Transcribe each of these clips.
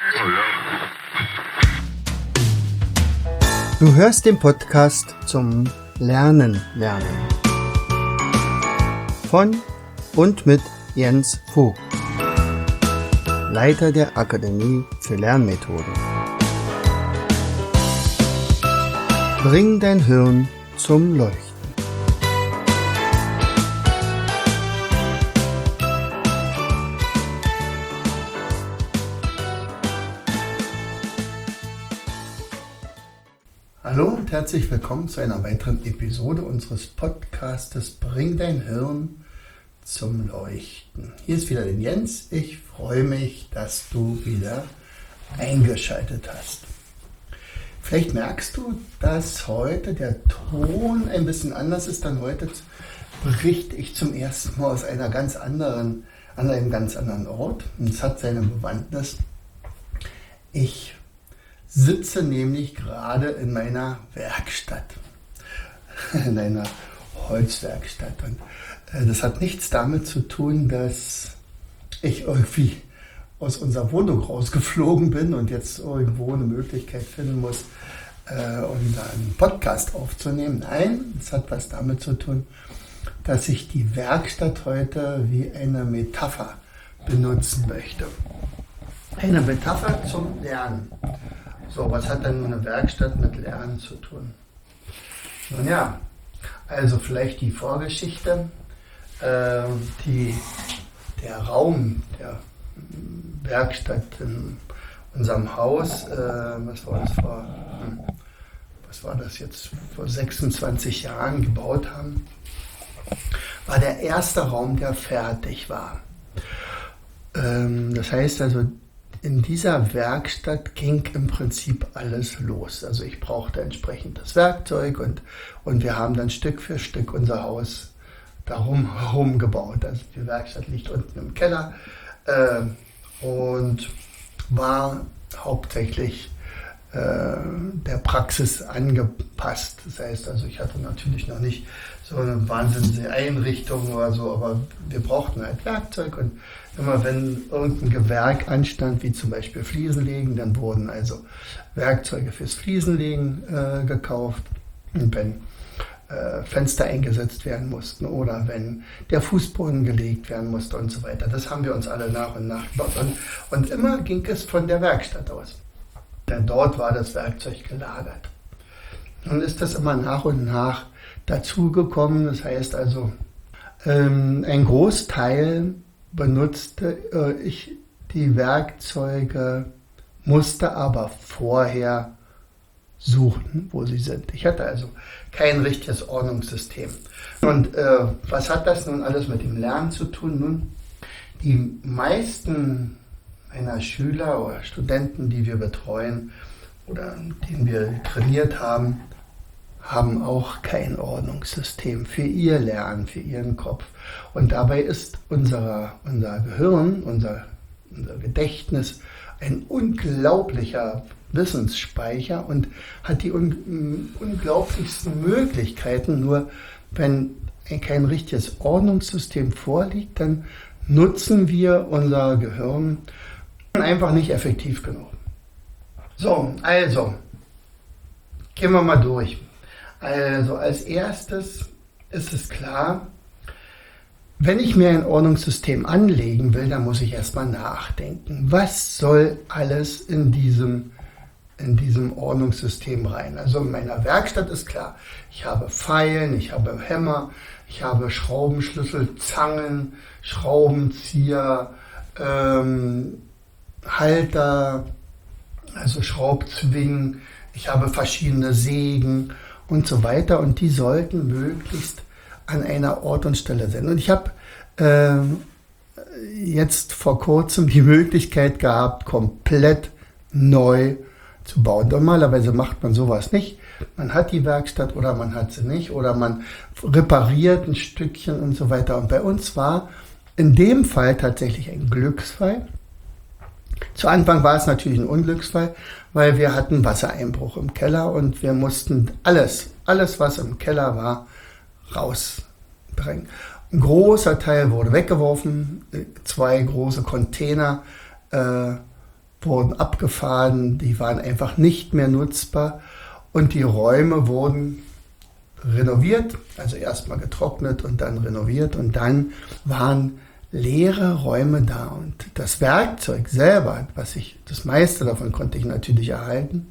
Du hörst den Podcast zum Lernen. Von und mit Jens Vogt, Leiter der Akademie für Lernmethoden. Bring dein Hirn zum Leuchten. Hallo und herzlich willkommen zu einer weiteren Episode unseres Podcastes Bring dein Hirn zum Leuchten. Hier ist wieder der Jens. Ich freue mich, dass du wieder eingeschaltet hast. Vielleicht merkst du, dass heute der Ton ein bisschen anders ist, denn heute berichte ich zum ersten Mal aus an einem ganz anderen Ort. Und es hat seine Bewandtnis. Ich sitze nämlich gerade in meiner Werkstatt, in einer Holzwerkstatt. Und das hat nichts damit zu tun, dass ich irgendwie aus unserer Wohnung rausgeflogen bin und jetzt irgendwo eine Möglichkeit finden muss, um da einen Podcast aufzunehmen. Nein, es hat was damit zu tun, dass ich die Werkstatt heute wie eine Metapher benutzen möchte. Eine Metapher zum Lernen. So, was hat denn eine Werkstatt mit Lernen zu tun? Nun ja, also vielleicht die Vorgeschichte. Der Raum der Werkstatt in unserem Haus, vor 26 Jahren gebaut haben, war der erste Raum, der fertig war. Das heißt also, in dieser Werkstatt ging im Prinzip alles los. Also ich brauchte entsprechend das Werkzeug und wir haben dann Stück für Stück unser Haus darum herum gebaut. Also die Werkstatt liegt unten im Keller und war hauptsächlich der Praxis angepasst. Das heißt also, ich hatte natürlich noch nicht so eine wahnsinnige Einrichtung oder so, aber wir brauchten halt Werkzeug und immer wenn irgendein Gewerk anstand, wie zum Beispiel Fliesenlegen, dann wurden also Werkzeuge fürs Fliesenlegen gekauft. Und wenn Fenster eingesetzt werden mussten oder wenn der Fußboden gelegt werden musste und so weiter. Das haben wir uns alle nach und nach gebaut. Und immer ging es von der Werkstatt aus. Denn dort war das Werkzeug gelagert. Nun ist das immer nach und nach dazugekommen. Das heißt also, ein Großteil benutzte ich die Werkzeuge, musste aber vorher suchen, wo sie sind. Ich hatte also kein richtiges Ordnungssystem. Und was hat das nun alles mit dem Lernen zu tun? Nun, die meisten meiner Schüler oder Studenten, die wir betreuen oder denen wir trainiert haben, haben auch kein Ordnungssystem für ihr Lernen, für ihren Kopf. Und dabei ist unser Gehirn, unser Gedächtnis ein unglaublicher Wissensspeicher und hat die unglaublichsten Möglichkeiten. Nur wenn kein richtiges Ordnungssystem vorliegt, dann nutzen wir unser Gehirn einfach nicht effektiv genug. So, also, gehen wir mal durch. Also, als erstes ist es klar, wenn ich mir ein Ordnungssystem anlegen will, dann muss ich erstmal nachdenken. Was soll alles in diesem Ordnungssystem rein? Also in meiner Werkstatt ist klar, ich habe Feilen, ich habe Hämmer, ich habe Schraubenschlüssel, Zangen, Schraubenzieher, Halter, also Schraubzwingen, ich habe verschiedene Sägen und so weiter und die sollten möglichst an einer Ort und Stelle sein. Und ich habe jetzt vor kurzem die Möglichkeit gehabt, komplett neu zu bauen. Normalerweise macht man sowas nicht. Man hat die Werkstatt oder man hat sie nicht oder man repariert ein Stückchen und so weiter. Und bei uns war in dem Fall tatsächlich ein Glücksfall. Zu Anfang war es natürlich ein Unglücksfall, weil wir hatten Wassereinbruch im Keller und wir mussten alles, was im Keller war, rausbringen. Ein großer Teil wurde weggeworfen, 2 große Container wurden abgefahren, die waren einfach nicht mehr nutzbar und die Räume wurden renoviert, also erstmal getrocknet und dann renoviert und dann waren leere Räume da und das Werkzeug selber, das meiste davon konnte ich natürlich erhalten,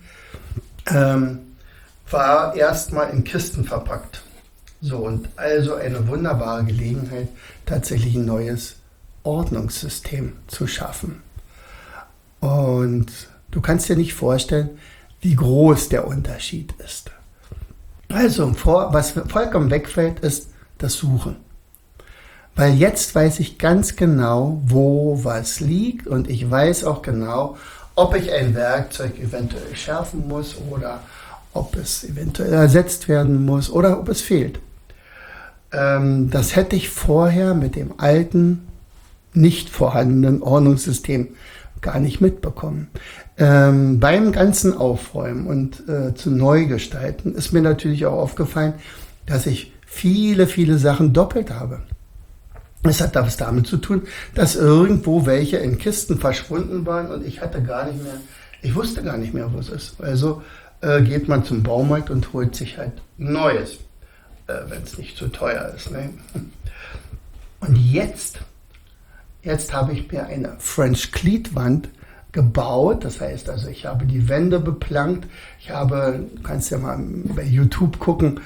war erstmal in Kisten verpackt. So, und also eine wunderbare Gelegenheit, tatsächlich ein neues Ordnungssystem zu schaffen. Und du kannst dir nicht vorstellen, wie groß der Unterschied ist. Also, was vollkommen wegfällt, ist das Suchen. Weil jetzt weiß ich ganz genau, wo was liegt und ich weiß auch genau, ob ich ein Werkzeug eventuell schärfen muss oder ob es eventuell ersetzt werden muss oder ob es fehlt. Das hätte ich vorher mit dem alten, nicht vorhandenen Ordnungssystem gar nicht mitbekommen. Beim ganzen Aufräumen und zu Neugestalten ist mir natürlich auch aufgefallen, dass ich viele, viele Sachen doppelt habe. Es hat was damit zu tun, dass irgendwo welche in Kisten verschwunden waren und ich wusste gar nicht mehr, wo es ist. Also geht man zum Baumarkt und holt sich halt Neues, wenn es nicht zu teuer ist. Ne? Und jetzt habe ich mir eine French Cleat-Wand gebaut. Das heißt also, ich habe die Wände beplankt. Du kannst ja mal bei YouTube gucken,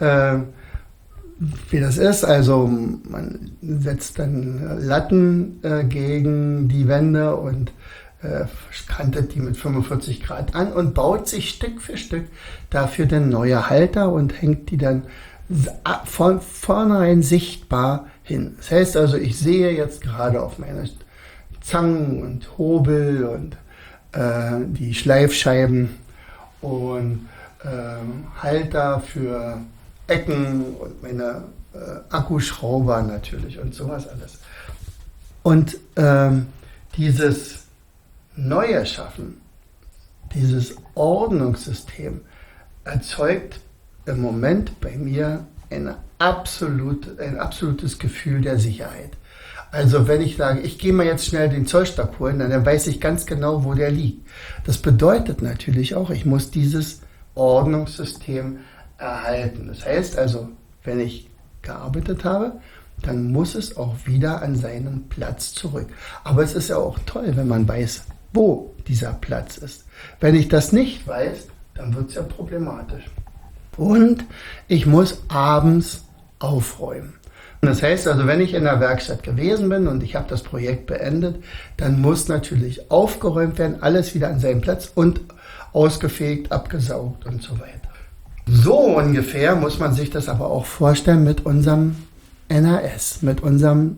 wie das ist. Also man setzt dann Latten gegen die Wände und kantet die mit 45 Grad an und baut sich Stück für Stück dafür dann neue Halter und hängt die dann von vornherein sichtbar hin. Das heißt also, ich sehe jetzt gerade auf meine Zangen und Hobel und die Schleifscheiben und Halter für Ecken und meine Akkuschrauber natürlich und sowas alles. Und dieses Neue Schaffen, dieses Ordnungssystem erzeugt im Moment bei mir ein absolutes Gefühl der Sicherheit. Also wenn ich sage, ich gehe mal jetzt schnell den Zollstock holen, dann weiß ich ganz genau, wo der liegt. Das bedeutet natürlich auch, ich muss dieses Ordnungssystem erhalten. Das heißt also, wenn ich gearbeitet habe, dann muss es auch wieder an seinen Platz zurück. Aber es ist ja auch toll, wenn man weiß, wo dieser Platz ist. Wenn ich das nicht weiß, dann wird es ja problematisch. Und ich muss abends aufräumen. Das heißt also, wenn ich in der Werkstatt gewesen bin und ich habe das Projekt beendet, dann muss natürlich aufgeräumt werden, alles wieder an seinen Platz und ausgefegt, abgesaugt und so weiter. So ungefähr muss man sich das aber auch vorstellen mit unserem NAS, mit unserem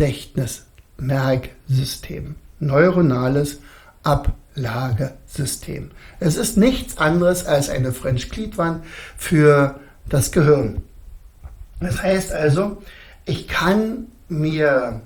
Gedächtnismerksystem, neuronales Ablagesystem. Es ist nichts anderes als eine French Cleat-Wand für das Gehirn. Das heißt also, ich kann mir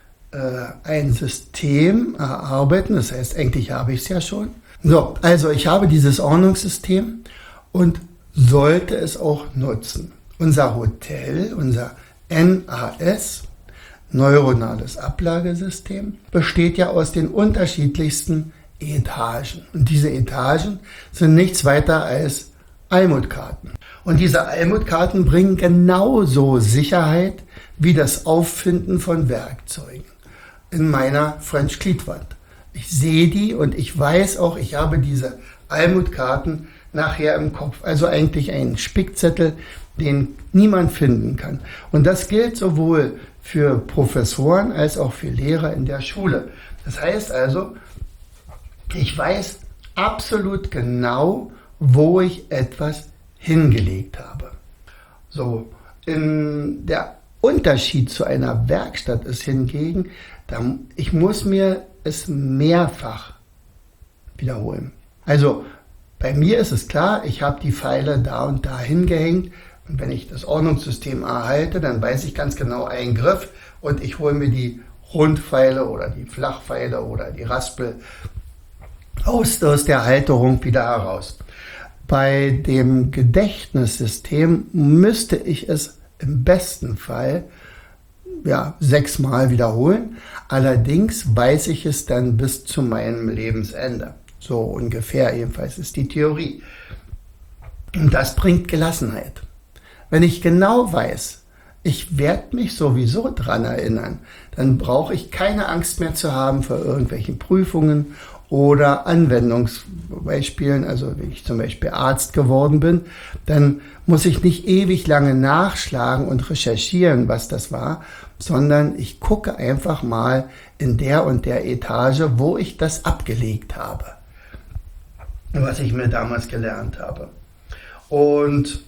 ein System erarbeiten, das heißt, eigentlich habe ich es ja schon. So, also ich habe dieses Ordnungssystem und sollte es auch nutzen. Unser Hotel, unser NAS, neuronales Ablagesystem, besteht ja aus den unterschiedlichsten Etagen. Und diese Etagen sind nichts weiter als Almutkarten. Und diese Almutkarten bringen genauso Sicherheit wie das Auffinden von Werkzeugen in meiner French Cleat-Wand. Ich sehe die und ich weiß auch, ich habe diese Almutkarten nachher im Kopf. Also eigentlich ein Spickzettel, den niemand finden kann. Und das gilt sowohl für Professoren als auch für Lehrer in der Schule. Das heißt also, ich weiß absolut genau, wo ich etwas hingelegt habe. So, der Unterschied zu einer Werkstatt ist hingegen, ich muss mir es mehrfach wiederholen. Also bei mir ist es klar, ich habe die Pfeile da und da hingehängt und wenn ich das Ordnungssystem erhalte, dann weiß ich ganz genau einen Griff und ich hole mir die Rundpfeile oder die Flachpfeile oder die Raspel aus der Halterung wieder heraus. Bei dem Gedächtnissystem müsste ich es im besten Fall ja, 6 Mal wiederholen. Allerdings weiß ich es dann bis zu meinem Lebensende. So ungefähr, jedenfalls ist die Theorie. Und das bringt Gelassenheit. Wenn ich genau weiß, ich werde mich sowieso dran erinnern, dann brauche ich keine Angst mehr zu haben vor irgendwelchen Prüfungen oder Anwendungsbeispielen. Also wenn ich zum Beispiel Arzt geworden bin, dann muss ich nicht ewig lange nachschlagen und recherchieren, was das war, sondern ich gucke einfach mal in der und der Etage, wo ich das abgelegt habe, was ich mir damals gelernt habe. Und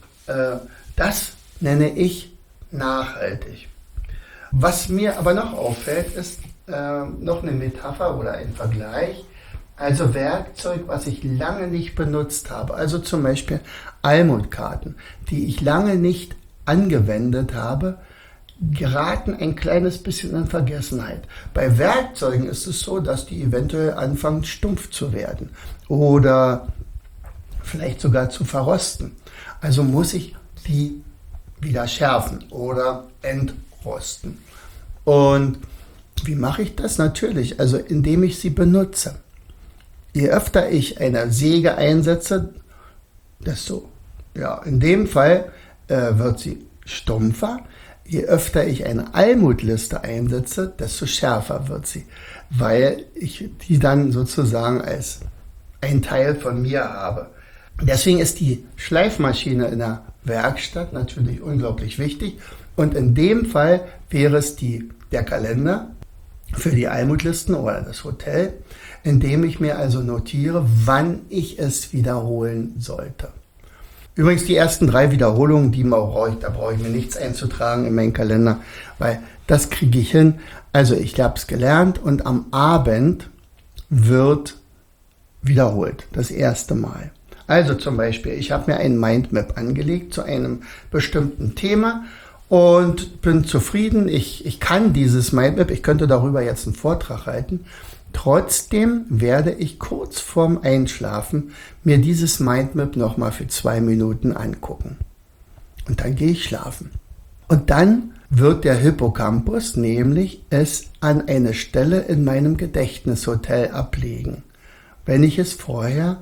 das nenne ich nachhaltig. Was mir aber noch auffällt, ist noch eine Metapher oder ein Vergleich. Also Werkzeug, was ich lange nicht benutzt habe. Also zum Beispiel Almutkarten, die ich lange nicht angewendet habe, geraten ein kleines bisschen in Vergessenheit. Bei Werkzeugen ist es so, dass die eventuell anfangen stumpf zu werden oder vielleicht sogar zu verrosten. Also muss ich die wieder schärfen oder entrosten. Und wie mache ich das? Natürlich, also indem ich sie benutze. Je öfter ich eine Säge einsetze, desto, ja, in dem Fall wird sie stumpfer. Je öfter ich eine Almutliste einsetze, desto schärfer wird sie, weil ich die dann sozusagen als ein Teil von mir habe. Deswegen ist die Schleifmaschine in der Werkstatt natürlich unglaublich wichtig. Und in dem Fall wäre es der Kalender für die Almutlisten oder das Hotel, indem ich mir also notiere, wann ich es wiederholen sollte. Übrigens die ersten 3 Wiederholungen, da brauche ich mir nichts einzutragen in meinen Kalender, weil das kriege ich hin. Also ich habe es gelernt und am Abend wird wiederholt, das erste Mal. Also zum Beispiel, ich habe mir ein Mindmap angelegt zu einem bestimmten Thema und bin zufrieden. Ich kann dieses Mindmap, ich könnte darüber jetzt einen Vortrag halten. Trotzdem werde ich kurz vorm Einschlafen mir dieses Mindmap nochmal für 2 Minuten angucken. Und dann gehe ich schlafen. Und dann wird der Hippocampus nämlich es an eine Stelle in meinem Gedächtnishotel ablegen, wenn ich es vorher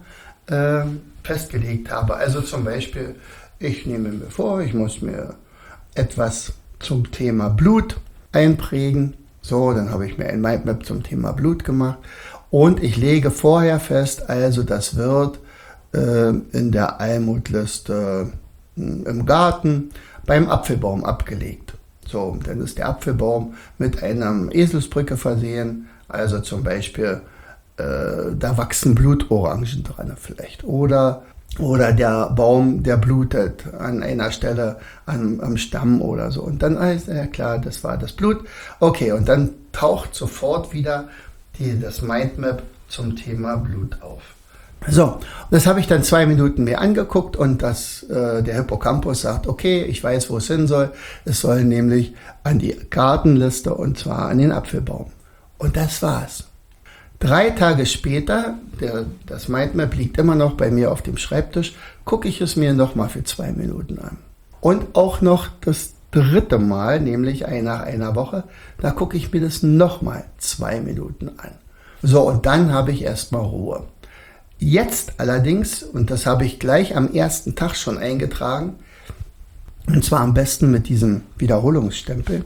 festgelegt habe. Also zum Beispiel, ich nehme mir vor, ich muss mir etwas zum Thema Blut einprägen. So, dann habe ich mir ein Mindmap zum Thema Blut gemacht und ich lege vorher fest, also das wird in der Almutliste im Garten beim Apfelbaum abgelegt. So, dann ist der Apfelbaum mit einer Eselsbrücke versehen, also zum Beispiel da wachsen Blutorangen dran vielleicht oder der Baum, der blutet an einer Stelle am Stamm oder so. Und dann ist ja klar, das war das Blut. Okay, und dann taucht sofort wieder das Mindmap zum Thema Blut auf. So, das habe ich dann 2 Minuten mir angeguckt und der Hippocampus sagt, okay, ich weiß, wo es hin soll. Es soll nämlich an die Gartenliste und zwar an den Apfelbaum. Und das war's. 3 Tage später, das Mindmap liegt immer noch bei mir auf dem Schreibtisch, gucke ich es mir nochmal für 2 Minuten an. Und auch noch das 3. Mal, nämlich nach einer Woche, da gucke ich mir das nochmal 2 Minuten an. So, und dann habe ich erstmal Ruhe. Jetzt allerdings, und das habe ich gleich am ersten Tag schon eingetragen, und zwar am besten mit diesem Wiederholungsstempel,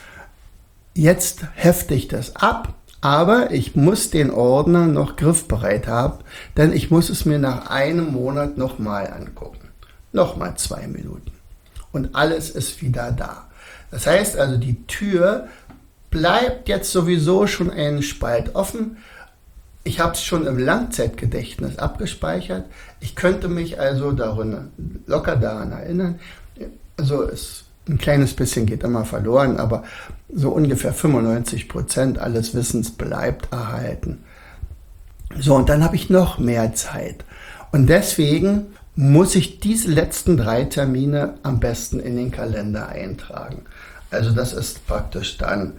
jetzt hefte ich das ab. Aber ich muss den Ordner noch griffbereit haben, denn ich muss es mir nach einem Monat nochmal angucken. Nochmal 2 Minuten. Und alles ist wieder da. Das heißt also, die Tür bleibt jetzt sowieso schon einen Spalt offen. Ich habe es schon im Langzeitgedächtnis abgespeichert. Ich könnte mich also locker daran erinnern. Also ein kleines bisschen geht immer verloren, aber so ungefähr 95% alles Wissens bleibt erhalten. So, und dann habe ich noch mehr Zeit. Und deswegen muss ich diese letzten 3 Termine am besten in den Kalender eintragen. Also das ist praktisch dann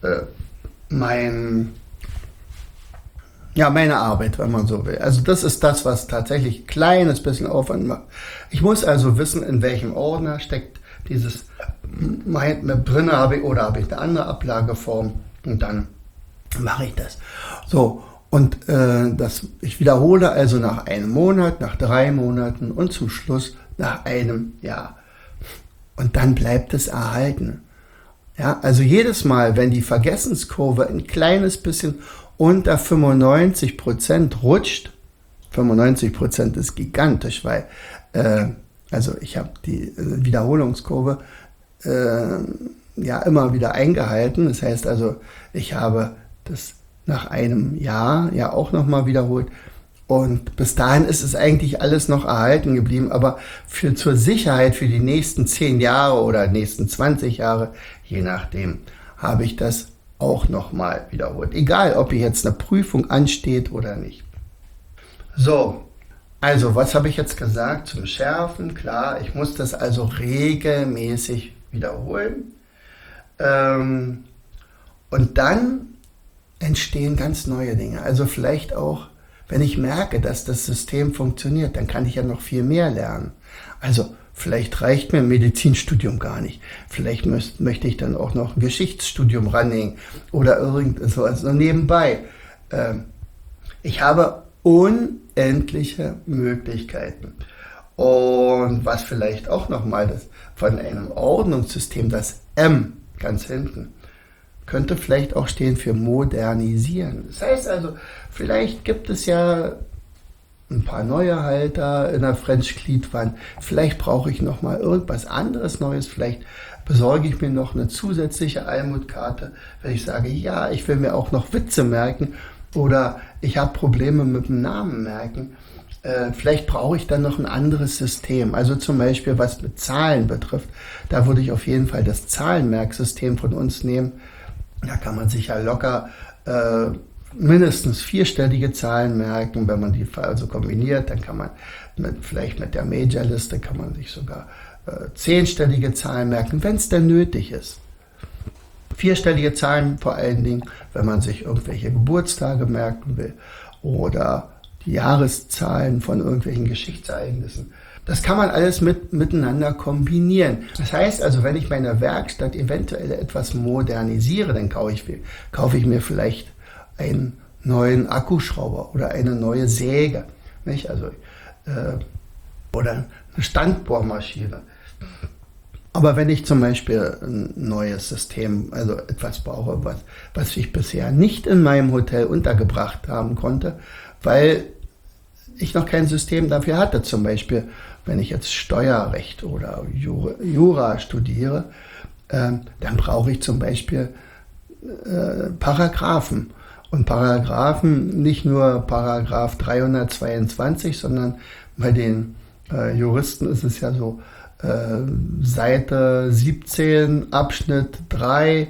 meine Arbeit, wenn man so will. Also das ist das, was tatsächlich ein kleines bisschen Aufwand macht. Ich muss also wissen, in welchem Ordner steckt dieses mit drin habe ich eine andere Ablageform und dann mache ich das. So, und ich wiederhole also nach einem Monat, nach 3 Monaten und zum Schluss nach einem Jahr. Und dann bleibt es erhalten. Ja, also jedes Mal, wenn die Vergessenskurve ein kleines bisschen unter 95% rutscht, 95% ist gigantisch, weil also ich habe die Wiederholungskurve ja immer wieder eingehalten. Das heißt also, ich habe das nach einem Jahr ja auch nochmal wiederholt. Und bis dahin ist es eigentlich alles noch erhalten geblieben. Aber zur Sicherheit für die nächsten 10 Jahre oder nächsten 20 Jahre, je nachdem, habe ich das auch nochmal wiederholt. Egal, ob jetzt eine Prüfung ansteht oder nicht. So, also was habe ich jetzt gesagt zum Schärfen? Klar, ich muss das also regelmäßig wiederholen. Und dann entstehen ganz neue Dinge. Also vielleicht auch, wenn ich merke, dass das System funktioniert, dann kann ich ja noch viel mehr lernen. Also vielleicht reicht mir ein Medizinstudium gar nicht. Vielleicht möchte ich dann auch noch ein Geschichtsstudium ranhängen oder irgendwas so nebenbei. Ich habe unendliche Möglichkeiten. Und was vielleicht auch nochmal von einem Ordnungssystem, das M ganz hinten, könnte vielleicht auch stehen für modernisieren. Das heißt also, vielleicht gibt es ja ein paar neue Halter in der French-Gliedwand. Vielleicht brauche ich nochmal irgendwas anderes Neues. Vielleicht besorge ich mir noch eine zusätzliche Almutkarte, wenn ich sage, ja, ich will mir auch noch Witze merken oder ich habe Probleme mit dem Namen merken. Vielleicht brauche ich dann noch ein anderes System. Also zum Beispiel, was mit Zahlen betrifft, da würde ich auf jeden Fall das Zahlenmerksystem von uns nehmen. Da kann man sich ja locker mindestens 4-stellige Zahlen merken. Wenn man die also kombiniert, dann kann man vielleicht mit der Major-Liste kann man sich sogar 10-stellige Zahlen merken, wenn es denn nötig ist. 4-stellige Zahlen vor allen Dingen, wenn man sich irgendwelche Geburtstage merken will oder die Jahreszahlen von irgendwelchen Geschichtsereignissen. Das kann man alles miteinander kombinieren. Das heißt also, wenn ich meine Werkstatt eventuell etwas modernisiere, dann kaufe ich mir vielleicht einen neuen Akkuschrauber oder eine neue Säge, nicht? Also, oder eine Standbohrmaschine. Aber wenn ich zum Beispiel ein neues System, also etwas brauche, was ich bisher nicht in meinem Hotel untergebracht haben konnte, weil ich noch kein System dafür hatte, zum Beispiel, wenn ich jetzt Steuerrecht oder Jura studiere, dann brauche ich zum Beispiel Paragraphen. Und Paragraphen, nicht nur Paragraph 322, sondern bei den Juristen ist es ja so, Seite 17, Abschnitt 3,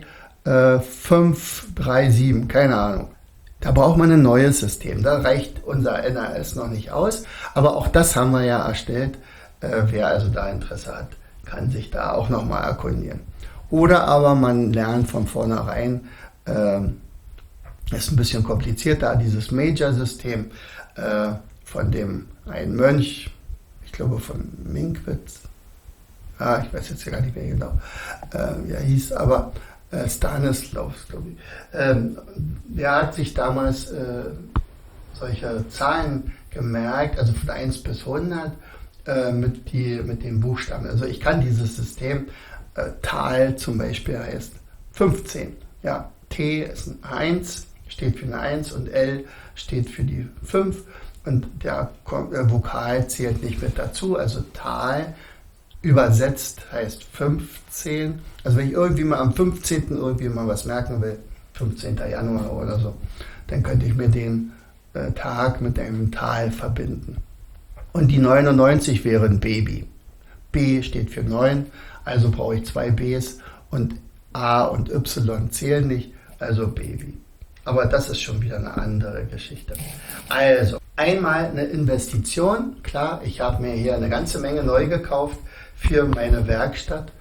537, keine Ahnung. Da braucht man ein neues System. Da reicht unser NAS noch nicht aus. Aber auch das haben wir ja erstellt. Wer also da Interesse hat, kann sich da auch nochmal erkundigen. Oder aber man lernt von vornherein, ist ein bisschen komplizierter, dieses Major-System von dem einen Mönch, ich glaube von Minkwitz, ich weiß jetzt gar nicht mehr genau, wie er hieß, aber Stanislaus, glaube ich. Der hat sich damals solche Zahlen gemerkt, also von 1 bis 100 mit den Buchstaben. Also ich kann dieses System, Tal zum Beispiel heißt 15. Ja, T ist ein 1, steht für eine 1 und L steht für die 5 und der Vokal zählt nicht mit dazu, also Tal übersetzt heißt 15. Also wenn ich irgendwie mal am 15. irgendwie mal was merken will, 15. Januar oder so, dann könnte ich mir den Tag mit einem Tal verbinden. Und die 99 wäre ein Baby. B steht für 9, also brauche ich 2 Bs und A und Y zählen nicht, also Baby. Aber das ist schon wieder eine andere Geschichte. Also, einmal eine Investition. Klar, ich habe mir hier eine ganze Menge neu gekauft für meine Werkstatt.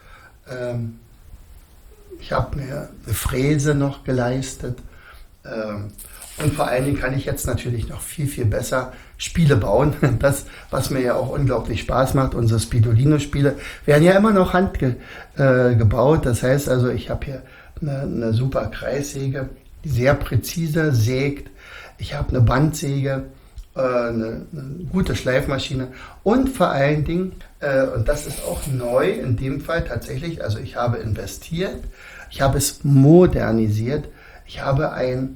Ich habe mir eine Fräse noch geleistet Und vor allen Dingen kann ich jetzt natürlich noch viel, viel besser Spiele bauen. Das, was mir ja auch unglaublich Spaß macht, unsere Spidolino-Spiele, werden ja immer noch handgebaut. Das heißt also, ich habe hier eine super Kreissäge, die sehr präzise sägt. Ich habe eine Bandsäge, eine gute Schleifmaschine und vor allen Dingen, und das ist auch neu in dem Fall tatsächlich, also ich habe investiert, ich habe es modernisiert, ich habe eine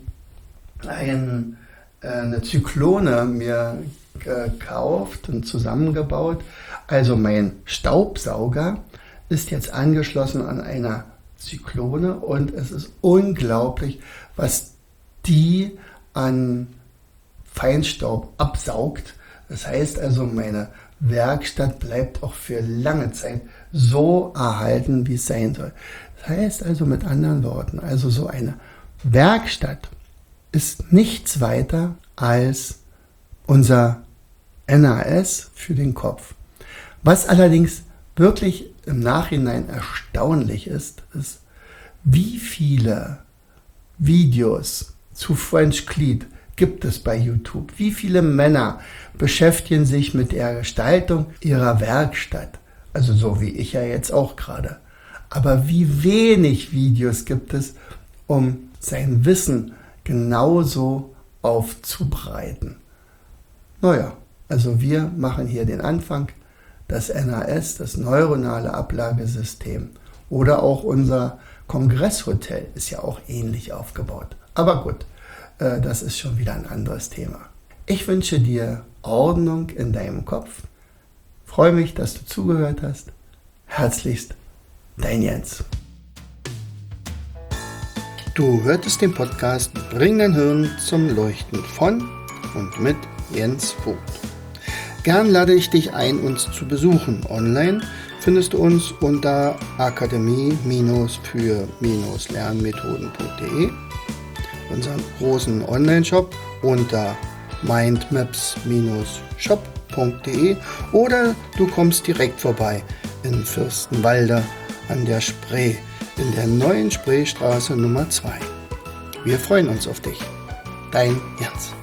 Zyklone mir gekauft und zusammengebaut. Also mein Staubsauger ist jetzt angeschlossen an einer Zyklone und es ist unglaublich, was die an Feinstaub absaugt. Das heißt also, meine Werkstatt bleibt auch für lange Zeit so erhalten, wie es sein soll. Das heißt also mit anderen Worten, also so eine Werkstatt ist nichts weiter als unser NAS für den Kopf. Was allerdings wirklich im Nachhinein erstaunlich ist, wie viele Videos zu French Cleat gibt es bei YouTube? Wie viele Männer beschäftigen sich mit der Gestaltung ihrer Werkstatt? Also so wie ich ja jetzt auch gerade. Aber wie wenig Videos gibt es, um sein Wissen genauso aufzubreiten? Naja, also wir machen hier den Anfang. Das NAS, das neuronale Ablagesystem oder auch unser Kongresshotel ist ja auch ähnlich aufgebaut. Aber gut, das ist schon wieder ein anderes Thema. Ich wünsche dir Ordnung in deinem Kopf. Freue mich, dass du zugehört hast. Herzlichst, dein Jens. Du hörtest den Podcast Bring dein Hirn zum Leuchten von und mit Jens Vogt. Gern lade ich dich ein, uns zu besuchen. Online findest du uns unter akademie-für-lernmethoden.de, unseren großen Online-Shop unter mindmaps-shop.de oder du kommst direkt vorbei in Fürstenwalde an der Spree, in der neuen Spreestraße Nummer 2. Wir freuen uns auf dich. Dein Jens.